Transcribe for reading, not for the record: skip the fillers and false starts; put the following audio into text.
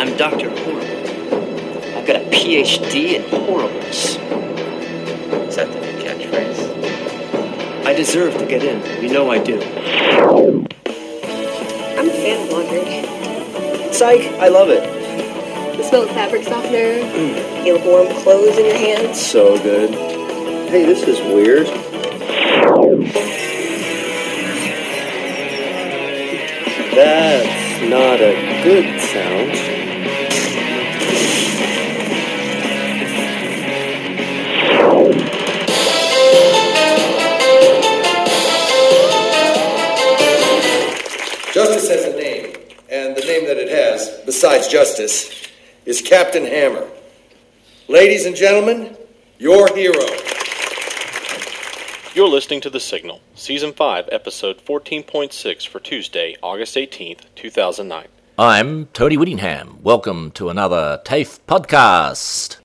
I'm Dr. Horrible. I've got a PhD in horribles. Is that the new catchphrase? I deserve to get in. You know I do. I'm a fan of laundry. Psych, I love it. The smell of fabric softener, feel warm clothes in your hands. So good. Hey, this is weird. That's not a good sound. Justice has a name, and the name that it has, besides Justice, is Captain Hammer. Ladies and gentlemen, your hero. You're listening to The Signal, Season 5, Episode 14.6 for Tuesday, August 18th, 2009. I'm Tony Whittingham. Welcome to another TAFE podcast.